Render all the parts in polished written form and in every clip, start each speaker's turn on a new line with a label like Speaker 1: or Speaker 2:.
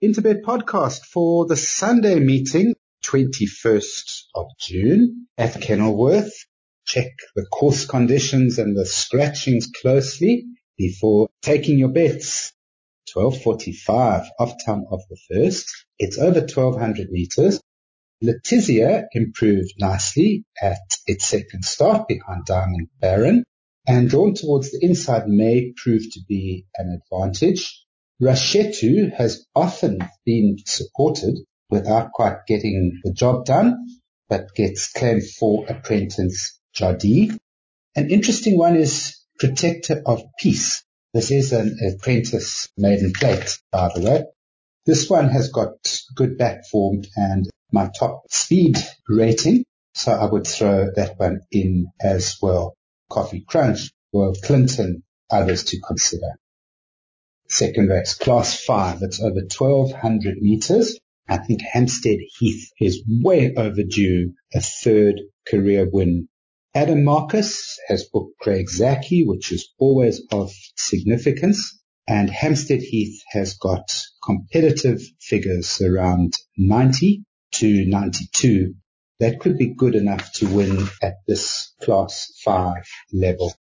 Speaker 1: Interbet podcast for the Sunday meeting, 21st of June at Kenilworth. Check the course conditions and the scratchings closely before taking your bets. 12:45 off time of the first. It's over 1,200 meters. Letizia improved nicely at its second start behind Diamond Baron, and drawn towards the inside may prove to be an advantage. Rashetu has often been supported without quite getting the job done, but gets claimed for Apprentice Jardee. An interesting one is Protector of Peace. This is an Apprentice maiden plate, by the way. This one has got good back form and my top speed rating, so I would throw that one in as well. Coffee Crunch, Royal Clinton, others to consider. Second race, Class 5. It's over 1,200 meters. I think Hampstead Heath is way overdue a third career win. Adam Marcus has booked Craig Zaki, which is always of significance. And Hampstead Heath has got competitive figures around 90 to 92. That could be good enough to win at this Class 5 level.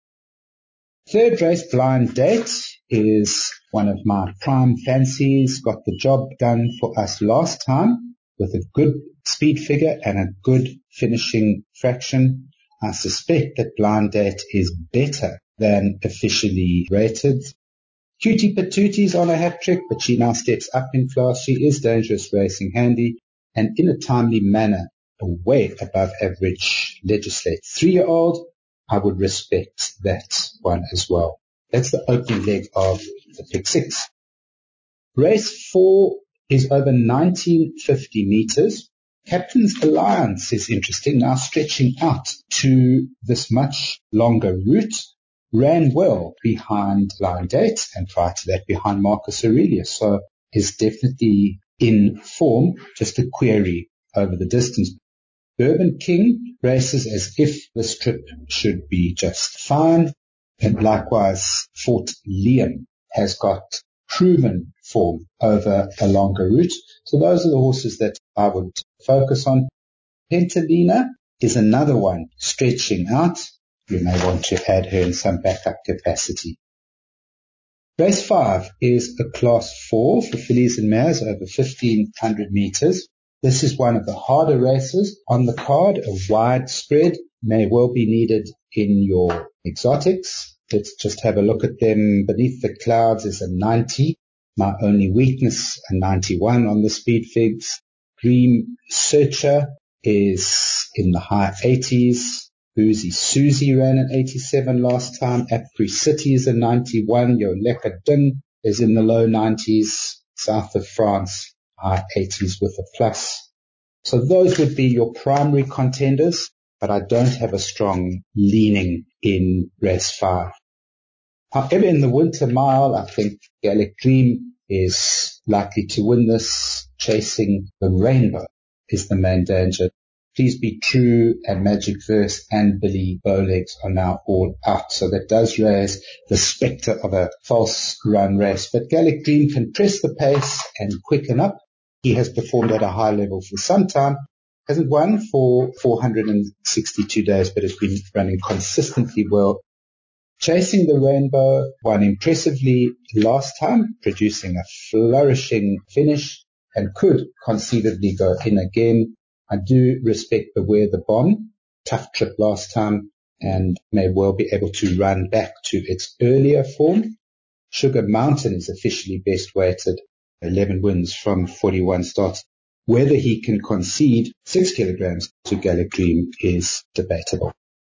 Speaker 1: Third race, Blind Date, is one of my prime fancies. Got the job done for us last time with a good speed figure and a good finishing fraction. I suspect that Blind Date is better than officially rated. Cutie Patooty's on a hat trick, but she now steps up in class. She is dangerous racing handy and in a timely manner, a way above average legislate 3-year-old. I would respect that one as well. That's the opening leg of the Pick 6. Race 4 is over 1,950 meters. Captain's Alliance is interesting, now stretching out to this much longer route. Ran well behind Blind Date and prior to that behind Marcus Aurelius. So is definitely in form, just a query over the distance. Bourbon King races as if this trip should be just fine. And likewise, Fort Liam has got proven form over a longer route. So those are the horses that I would focus on. Pentalina is another one stretching out. You may want to add her in some backup capacity. Race 5 is a Class 4 for fillies and mares over 1,500 meters. This is one of the harder races on the card. A wide spread may well be needed in your exotics. Let's just have a look at them. Beneath the Clouds is a 90. My only weakness, a 91 on the speed figs. Dream Searcher is in the high 80s. Boozy Susie ran an 87 last time. Apri City is a 91. Yo Leca Ding is in the low 90s. South of France, high 80s with a plus. So those would be your primary contenders, but I don't have a strong leaning in race 5. However, in the Winter Mile, I think Gallic Dream is likely to win this. Chasing the Rainbow is the main danger. Please Be True and Magic Verse and Billy Bowlegs are now all out. So that does raise the spectre of a false run race. But Gallic Dream can press the pace and quicken up. He has performed at a high level for some time. Hasn't won for 462 days, but has been running consistently well. Chasing the Rainbow won impressively last time, producing a flourishing finish and could conceivably go in again. I do respect Beware the Bomb, tough trip last time, and may well be able to run back to its earlier form. Sugar Mountain is officially best weighted, 11 wins from 41 starts. Whether he can concede 6 kilograms to Gallic Dream is debatable.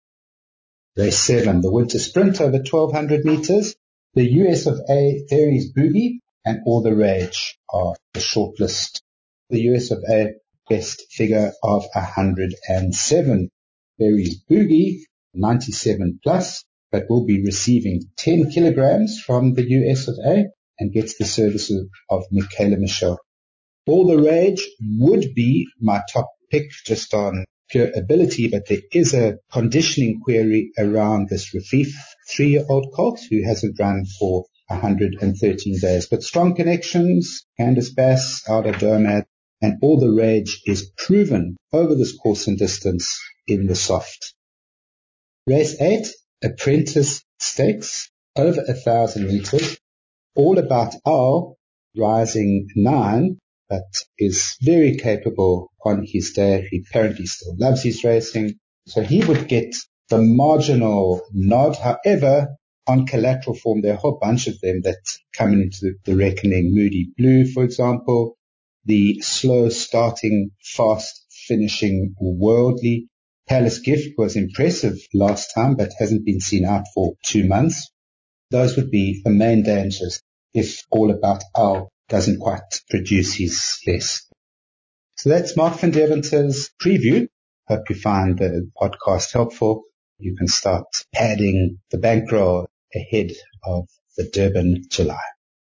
Speaker 1: Race 7, the Winter Sprint over 1,200 meters. The US of A, Fairies Boogie, and All the Rage are the shortlist. The US of A, best figure of 107. Fairies Boogie, 97 plus, but will be receiving 10 kilograms from the US of A and gets the services of Michaela Michel. All the Rage would be my top pick just on pure ability, but there is a conditioning query around this Rafif 3-year-old colt who hasn't run for 113 days. But strong connections, Candice Bass, Aldo Domad, and All the Rage is proven over this course and distance in the soft. Race 8, Apprentice Stakes, over 1,000 meters, All About Al, rising 9, but is very capable on his day. He apparently still loves his racing, so he would get the marginal nod. However, on collateral form, there are a whole bunch of them that come into the reckoning. Moody Blue, for example, the slow starting, fast finishing Worldly. Palace Gift was impressive last time, but hasn't been seen out for 2 months. Those would be the main dangers if All About Al doesn't quite produce his best. So that's Mark van Deventer's preview. Hope you find the podcast helpful. You can start padding the bankroll ahead of the Durban July.